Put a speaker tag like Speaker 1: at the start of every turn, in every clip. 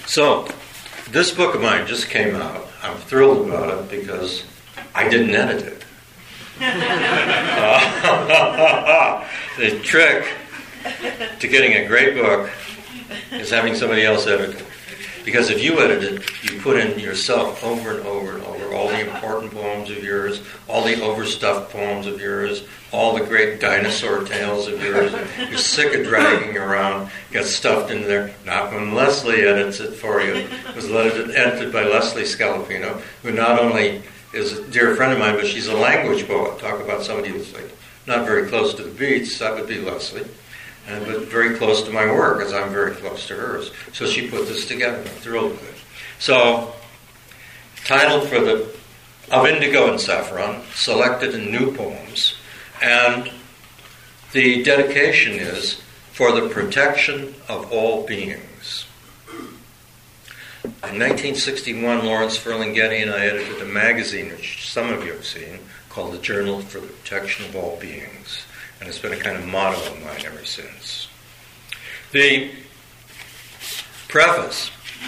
Speaker 1: So, this book of mine just came out. I'm thrilled about it because I didn't edit it. The trick to getting a great book is having somebody else edit it. Because if you edit it, you put in yourself over and over and over all the important poems of yours, all the overstuffed poems of yours, all the great dinosaur tales of yours. You're sick of dragging around, get stuffed into there. Not when Leslie edits it for you. It was edited by Leslie Scalapino, who not only is a dear friend of mine, but she's a language poet. Talk about somebody who's like not very close to the beats, that would be Leslie. But very close to my work, as I'm very close to hers. So she put this together. I'm thrilled with it. So, titled for the Of Indigo and Saffron, selected in new poems, and the dedication is for the protection of all beings. In 1961, Lawrence Ferlinghetti and I edited a magazine, which some of you have seen, called the Journal for the Protection of All Beings. And it's been a kind of motto of mine ever since. The preface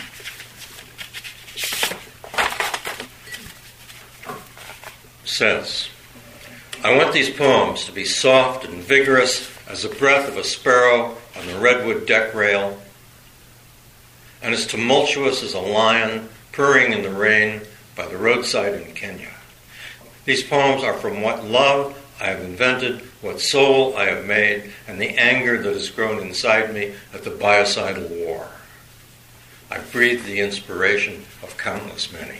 Speaker 1: says, I want these poems to be soft and vigorous as the breath of a sparrow on the redwood deck rail, and as tumultuous as a lion purring in the rain by the roadside in Kenya. These poems are from what love I have invented, what soul I have made, and the anger that has grown inside me at the biocidal war. I've breathed the inspiration of countless many.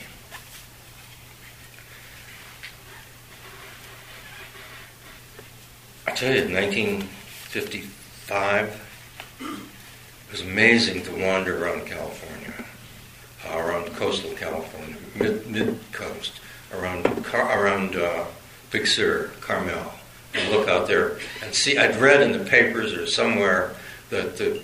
Speaker 1: I tell you, in 1955, it was amazing to wander around California, around coastal California, mid-coast, around Big Sur, Carmel, and look out there and see. I'd read in the papers or somewhere that the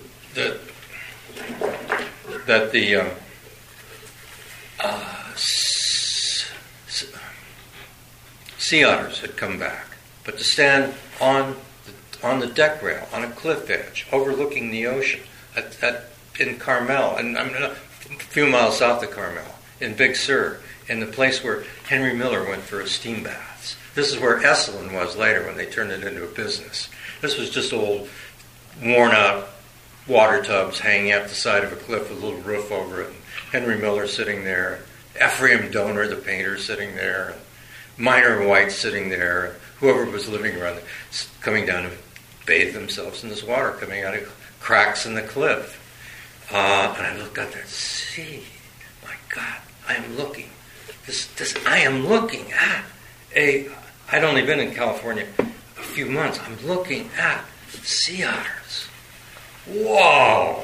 Speaker 1: sea otters had come back, but to stand on the deck rail on a cliff edge, overlooking the ocean, in Carmel, and I'm a few miles south of Carmel, in Big Sur, in the place where Henry Miller went for his steam baths. This is where Esalen was later when they turned it into a business. This was just old, worn-out water tubs hanging out the side of a cliff with a little roof over it. And Henry Miller sitting there, Ephraim Donor, the painter, sitting there, and Minor White sitting there, whoever was living around there, coming down to bathe themselves in this water coming out of cracks in the cliff. And I looked out there and see, my God, I am looking. I am looking at I'd only been in California a few months. I'm looking at sea otters. Whoa!